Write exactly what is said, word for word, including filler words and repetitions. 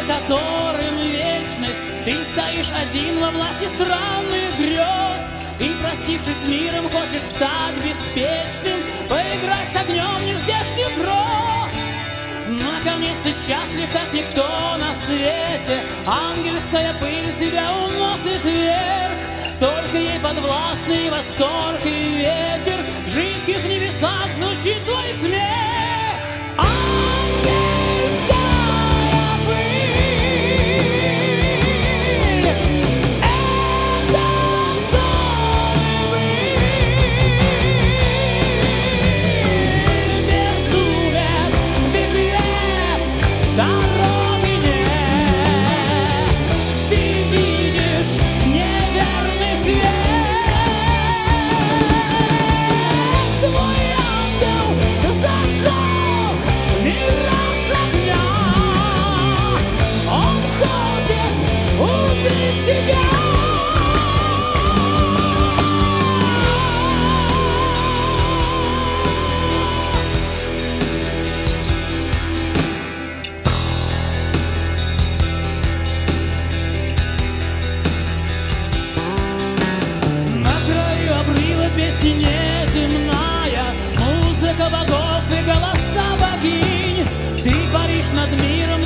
которым вечность. Ты стоишь один во власти странных грез, и, простившись с миром, хочешь стать беспечным, поиграть с огнем нездешних гроз. Наконец-то счастлив, как никто на свете. Ангельская пыль тебя уносит вверх, только ей подвластный восторг и ветер. В жидких небесах звучит твой смех. Дороги нет, ты видишь неверный свет. Твой ангел зажег мираж огня, он хочет убить тебя. Песня неземная, музыка богов и голоса богинь. Ты паришь над миром,